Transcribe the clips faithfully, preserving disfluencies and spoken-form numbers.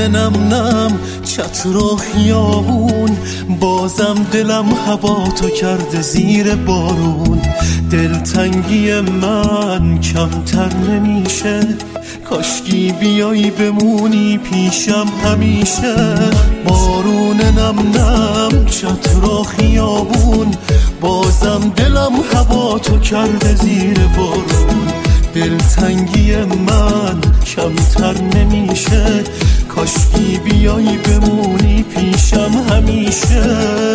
نم نم چتر و خیابون، بازم دلم هوا تو کرده زیر بارون. دلتنگی من کمتر نمیشه، کاشکی بیایی بمونی پیشم همیشه. بارون نم نم چتر و خیابون، بازم دلم هوا تو کرده زیر بارون. دلتنگی من کمتر نمیشه، کاشکی بیایی بمونی پیشم همیشه.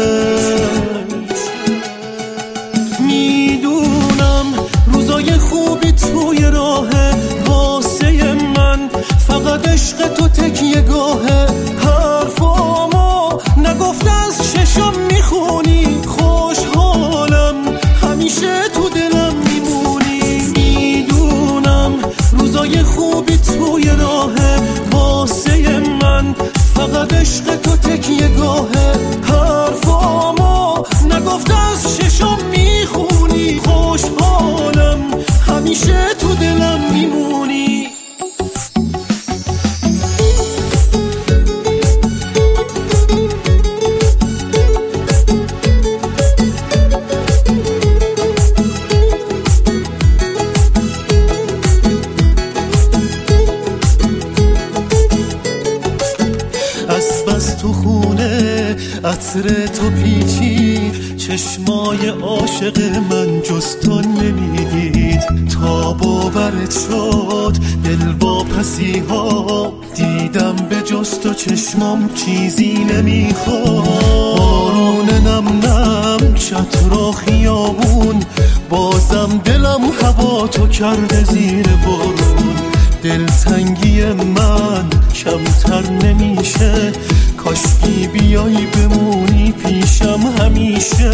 میدونم روزای خوبی توی راهه واسه من، فقط عشق تو تکیه گاهه. حرفامو نگفته از چشم میخونی، خوشحالم همیشه تو دلم میمونی. میدونم روزای خوبی توی راهه واسه من، فقط عشق تو تکیه گاهه. حرفامو نگفته از چشم میخونی، خوشحالم همیشه تو دلم میمونی. از بس تو خونه عطر تو پیچی، چشمای عاشق من جز تو نمیدید. تا باورت شد دل با پسی ها، دیدم به جز تو چشمام چیزی نمیخواد. بارون نم نم چتر و خیابون، بازم دلم هوا تو کرده زیر بارون. دلتنگی من کمتر نمیشه، کاشکی بیایی بمونی پیشم همیشه.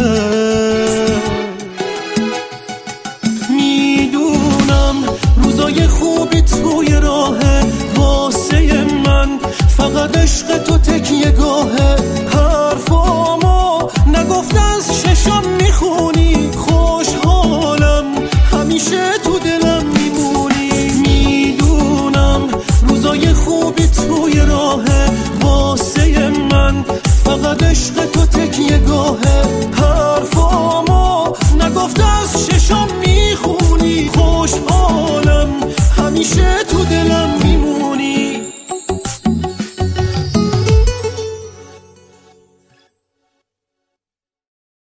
میدونم روزای خوبی توی راهه واسه من، فقط عشق تو تکیه گاهه. حرفامو نگفته از چشم میخونی، خوشحالم همیشه تو دلم میمونی. میدونم روزای خوبی توی راهه واسه من، فقط عشق تو تکیه گاهه. حرفامو نگفته از چشم میخونی، خوشحالم همیشه تو دلم